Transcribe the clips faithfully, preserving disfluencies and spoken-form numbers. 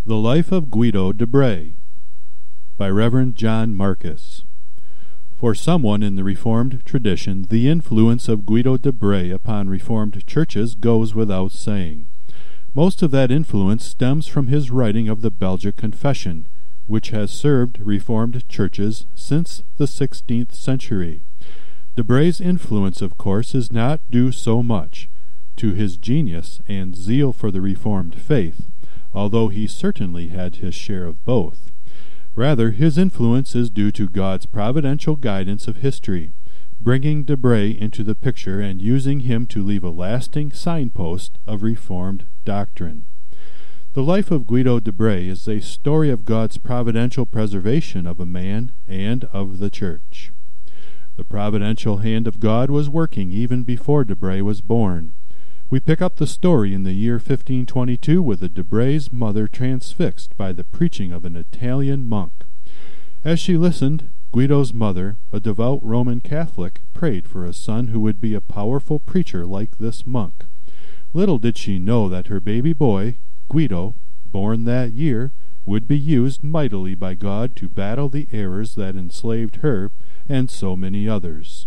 The Life of Guido de Brès by Reverend John Marcus. For someone in the Reformed tradition, the influence of Guido de Brès upon Reformed churches goes without saying. Most of that influence stems from his writing of the Belgic Confession, which has served Reformed churches since the sixteenth century. De Brès' influence, of course, is not due so much to his genius and zeal for the Reformed faith, although he certainly had his share of both. Rather, his influence is due to God's providential guidance of history, bringing de Brès into the picture and using him to leave a lasting signpost of Reformed doctrine. The life of Guido de Brès is a story of God's providential preservation of a man and of the church. The providential hand of God was working even before de Brès was born. We pick up the story in the year fifteen twenty-two with a de Brès' mother transfixed by the preaching of an Italian monk. As she listened, Guido's mother, a devout Roman Catholic, prayed for a son who would be a powerful preacher like this monk. Little did she know that her baby boy, Guido, born that year, would be used mightily by God to battle the errors that enslaved her and so many others.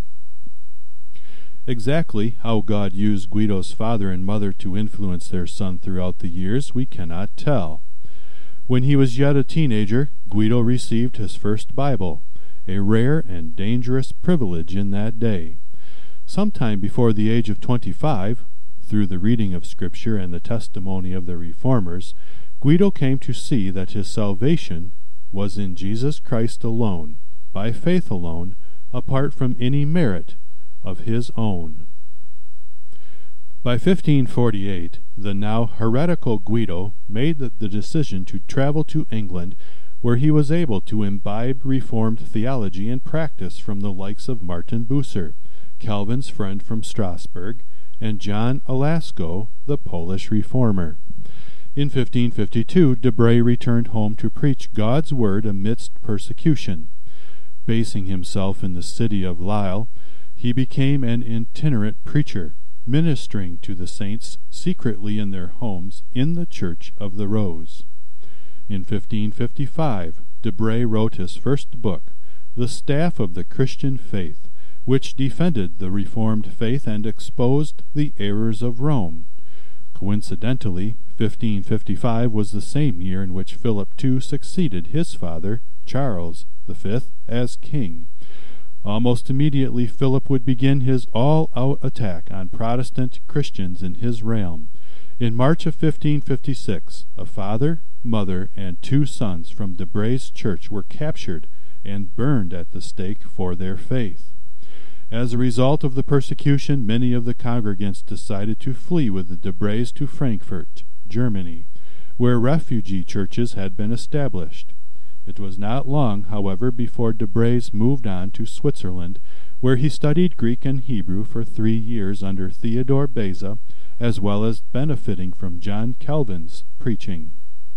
Exactly how God used Guido's father and mother to influence their son throughout the years we cannot tell. When he was yet a teenager, Guido received his first Bible, a rare and dangerous privilege in that day. Sometime before the age of twenty-five, through the reading of Scripture and the testimony of the Reformers, Guido came to see that his salvation was in Jesus Christ alone, by faith alone, apart from any merit of his own. By fifteen forty-eight, the now heretical Guido made the, the decision to travel to England, where he was able to imbibe Reformed theology and practice from the likes of Martin Bucer, Calvin's friend from Strasbourg, and John Alasko, the Polish reformer. In fifteen fifty-two, de Brès returned home to preach God's word amidst persecution. Basing himself in the city of Lille, he became an itinerant preacher, ministering to the saints secretly in their homes in the Church of the Rose. In fifteen fifty-five, de Brès wrote his first book, The Staff of the Christian Faith, which defended the Reformed faith and exposed the errors of Rome. Coincidentally, fifteen fifty-five was the same year in which Philip the Second succeeded his father, Charles the Fifth, as king. Almost immediately, Philip would begin his all-out attack on Protestant Christians in his realm. In March of fifteen fifty-six, a father, mother, and two sons from de Brès' church were captured and burned at the stake for their faith. As a result of the persecution, many of the congregants decided to flee with the de Brès to Frankfurt, Germany, where refugee churches had been established. It was not long, however, before de Brès moved on to Switzerland, where he studied Greek and Hebrew for three years under Theodore Beza, as well as benefiting from John Calvin's preaching.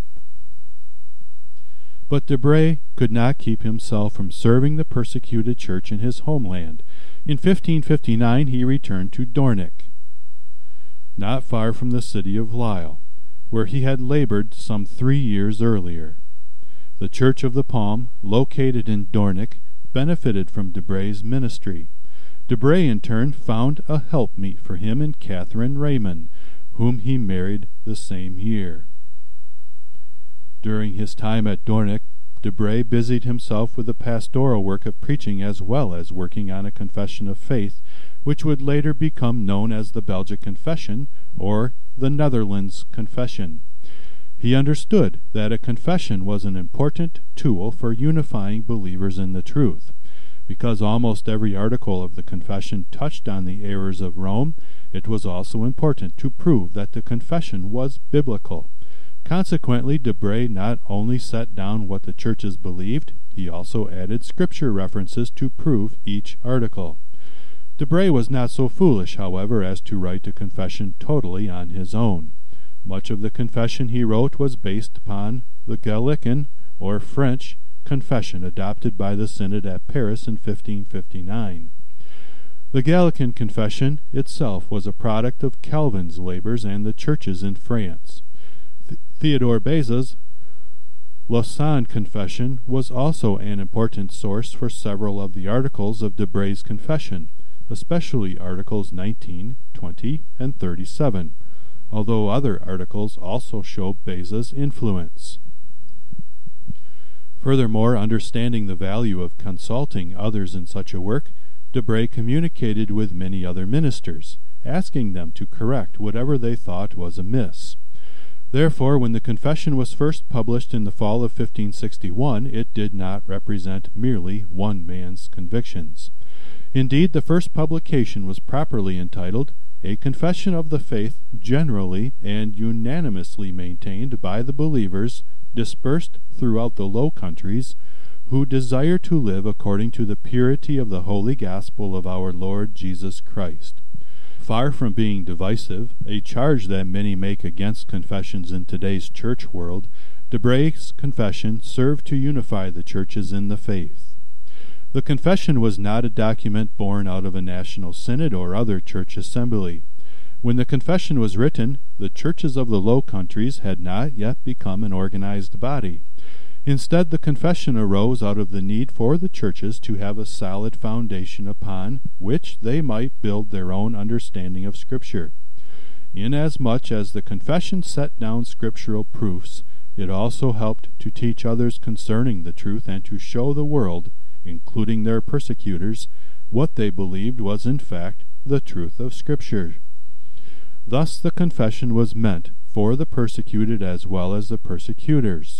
But de Brès could not keep himself from serving the persecuted church in his homeland. In fifteen fifty-nine he returned to Dornach, not far from the city of Lille, where he had labored some three years earlier. The Church of the Palm, located in Dornach, benefited from de Brès' ministry. De Brès, in turn, found a helpmeet for him in Catherine Raymond, whom he married the same year. During his time at Dornach, de Brès busied himself with the pastoral work of preaching as well as working on a confession of faith, which would later become known as the Belgic Confession or the Netherlands Confession. He understood that a confession was an important tool for unifying believers in the truth. Because almost every article of the confession touched on the errors of Rome, it was also important to prove that the confession was biblical. Consequently, de Brès not only set down what the churches believed, he also added scripture references to prove each article. De Brès was not so foolish, however, as to write a confession totally on his own. Much of the confession he wrote was based upon the Gallican, or French, confession adopted by the Synod at Paris in fifteen fifty-nine. The Gallican Confession itself was a product of Calvin's labors and the churches in France. Th- Theodore Beza's Lausanne Confession was also an important source for several of the articles of de Bray's Confession, especially Articles nineteen, twenty, and thirty-seven, although other articles also show Beza's influence. Furthermore, understanding the value of consulting others in such a work, de Bray communicated with many other ministers, asking them to correct whatever they thought was amiss. Therefore, when the Confession was first published in the fall of fifteen sixty-one, it did not represent merely one man's convictions. Indeed, the first publication was properly entitled, A Confession of the Faith Generally and Unanimously Maintained by the Believers dispersed throughout the Low Countries, who desire to live according to the purity of the holy gospel of our Lord Jesus Christ. Far from being divisive, a charge that many make against confessions in today's church world, de Bray's Confession served to unify the churches in the faith. The Confession was not a document born out of a national synod or other church assembly. When the Confession was written, the churches of the Low Countries had not yet become an organized body. Instead, the Confession arose out of the need for the churches to have a solid foundation upon which they might build their own understanding of Scripture. Inasmuch as the Confession set down scriptural proofs, it also helped to teach others concerning the truth and to show the world, including their persecutors, what they believed was in fact the truth of Scripture. Thus the Confession was meant for the persecuted as well as the persecutors.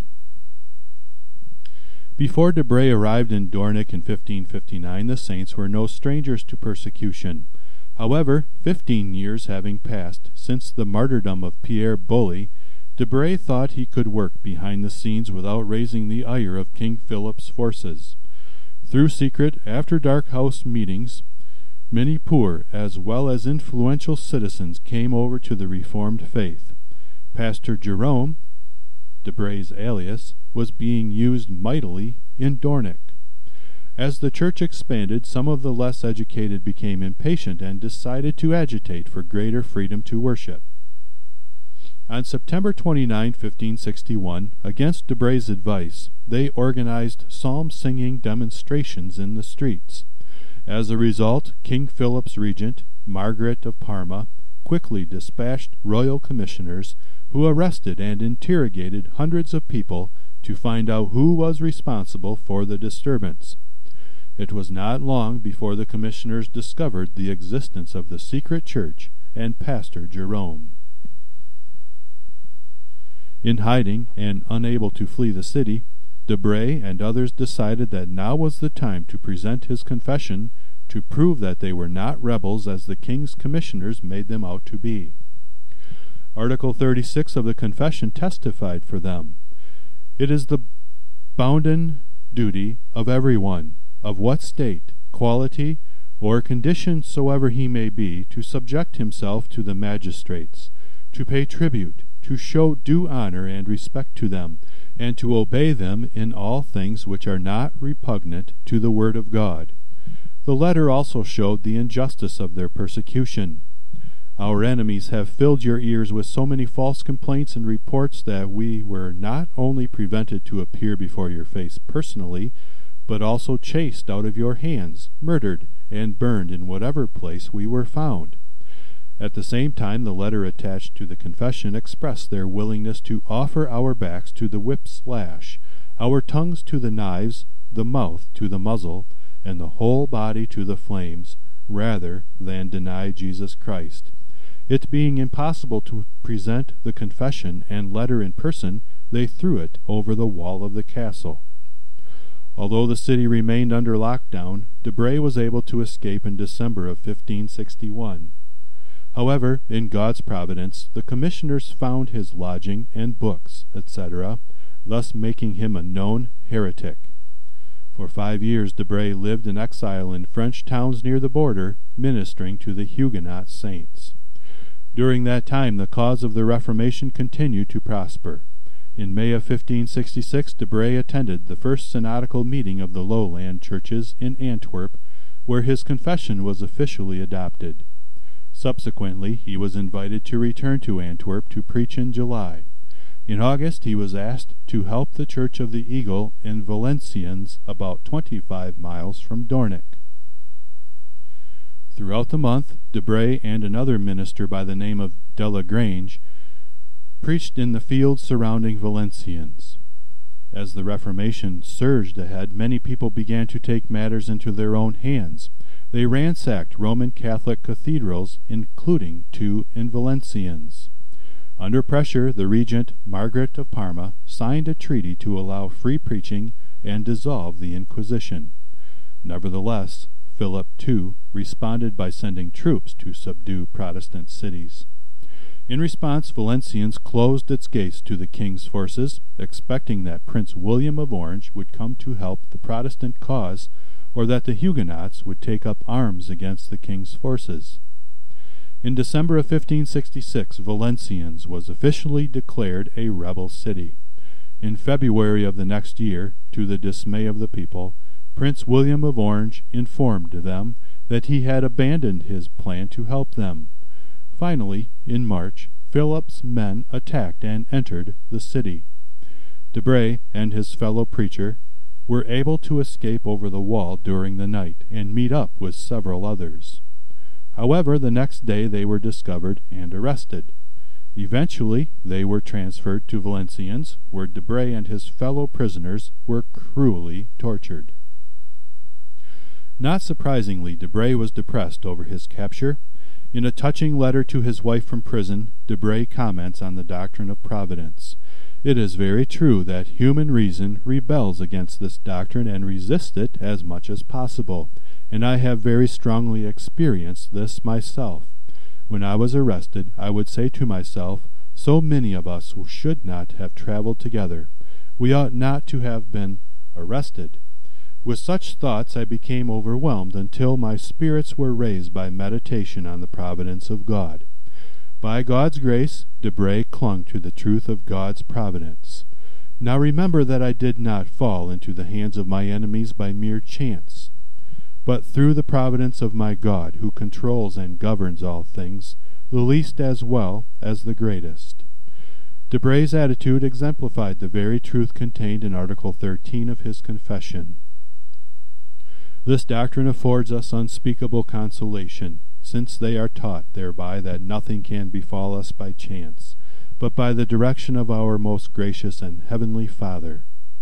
Before de Bray arrived in Dornick in fifteen fifty-nine, the saints were no strangers to persecution. However, fifteen years having passed since the martyrdom of Pierre Boully, de Bray thought he could work behind the scenes without raising the ire of King Philip's forces. Through secret, after-dark house meetings, many poor as well as influential citizens came over to the Reformed faith. Pastor Jerome, de Bray's alias, was being used mightily in Dornick. As the church expanded, some of the less educated became impatient and decided to agitate for greater freedom to worship. On September twenty-ninth, fifteen sixty-one, against de Bray's advice, they organized psalm-singing demonstrations in the streets. As a result, King Philip's regent, Margaret of Parma, quickly dispatched royal commissioners who arrested and interrogated hundreds of people to find out who was responsible for the disturbance. It was not long before the commissioners discovered the existence of the secret church and Pastor Jerome. In hiding and unable to flee the city, de Bray and others decided that now was the time to present his confession to prove that they were not rebels as the king's commissioners made them out to be. Article thirty-six of the Confession testified for them. It is the bounden duty of everyone, of what state, quality, or condition soever he may be, to subject himself to the magistrates, to pay tribute, to show due honor and respect to them, and to obey them in all things which are not repugnant to the word of God. The letter also showed the injustice of their persecution. Our enemies have filled your ears with so many false complaints and reports that we were not only prevented to appear before your face personally, but also chased out of your hands, murdered, and burned in whatever place we were found. At the same time, the letter attached to the confession expressed their willingness to offer our backs to the whip's lash, our tongues to the knives, the mouth to the muzzle, and the whole body to the flames, rather than deny Jesus Christ. It being impossible to present the confession and letter in person, they threw it over the wall of the castle. Although the city remained under lockdown, de Bray was able to escape in December of fifteen sixty-one. However, in God's providence, the commissioners found his lodging and books, et cetera, thus making him a known heretic. For five years de Bray lived in exile in French towns near the border, ministering to the Huguenot saints. During that time the cause of the Reformation continued to prosper. In May of fifteen sixty-six, de Bray attended the first synodical meeting of the Lowland churches in Antwerp, where his confession was officially adopted. Subsequently, he was invited to return to Antwerp to preach in July. In August he was asked to help the Church of the Eagle in Valenciennes, about twenty-five miles from Dornic. Throughout the month, Debray and another minister by the name of Delagrange preached in the fields surrounding Valenciennes. As the Reformation surged ahead, many people began to take matters into their own hands. They ransacked Roman Catholic cathedrals, including two in Valenciennes. Under pressure, the regent, Margaret of Parma, signed a treaty to allow free preaching and dissolve the Inquisition. Nevertheless, Philip the Second responded by sending troops to subdue Protestant cities. In response, Valenciennes closed its gates to the king's forces, expecting that Prince William of Orange would come to help the Protestant cause, or that the Huguenots would take up arms against the king's forces. In December of fifteen sixty-six, Valenciennes was officially declared a rebel city. In February of the next year, to the dismay of the people, Prince William of Orange informed them that he had abandoned his plan to help them. Finally, in March, Philip's men attacked and entered the city. Debray and his fellow preacher were able to escape over the wall during the night and meet up with several others. However, the next day they were discovered and arrested. Eventually, they were transferred to Valenciennes, where Debray and his fellow prisoners were cruelly tortured. Not surprisingly, Debray was depressed over his capture. In a touching letter to his wife from prison, Debray comments on the doctrine of providence. It is very true that human reason rebels against this doctrine and resists it as much as possible, and I have very strongly experienced this myself. When I was arrested, I would say to myself, so many of us should not have traveled together. We ought not to have been arrested. With such thoughts I became overwhelmed until my spirits were raised by meditation on the providence of God. By God's grace, Debray clung to the truth of God's providence. Now remember that I did not fall into the hands of my enemies by mere chance, but through the providence of my God, who controls and governs all things, the least as well as the greatest. Debray's attitude exemplified the very truth contained in Article thirteen of his confession. This doctrine affords us unspeakable consolation, since they are taught thereby that nothing can befall us by chance, but by the direction of our most gracious and heavenly Father.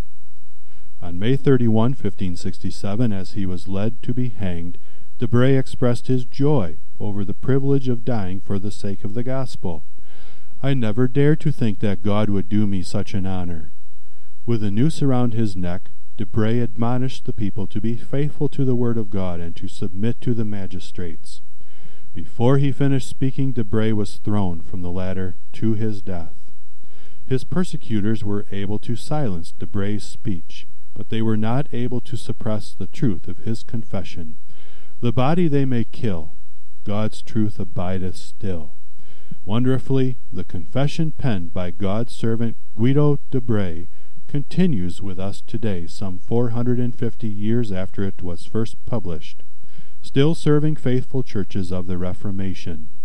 On May thirty-first, fifteen sixty-seven, as he was led to be hanged, Debray expressed his joy over the privilege of dying for the sake of the gospel. I never dared to think that God would do me such an honor. With a noose around his neck, Debray admonished the people to be faithful to the word of God and to submit to the magistrates. Before he finished speaking, Debray was thrown from the ladder to his death. His persecutors were able to silence Debray's speech, but they were not able to suppress the truth of his confession. The body they may kill, God's truth abideth still. Wonderfully, the confession penned by God's servant Guido Debray continues with us today, some four hundred and fifty years after it was first published, still serving faithful churches of the Reformation.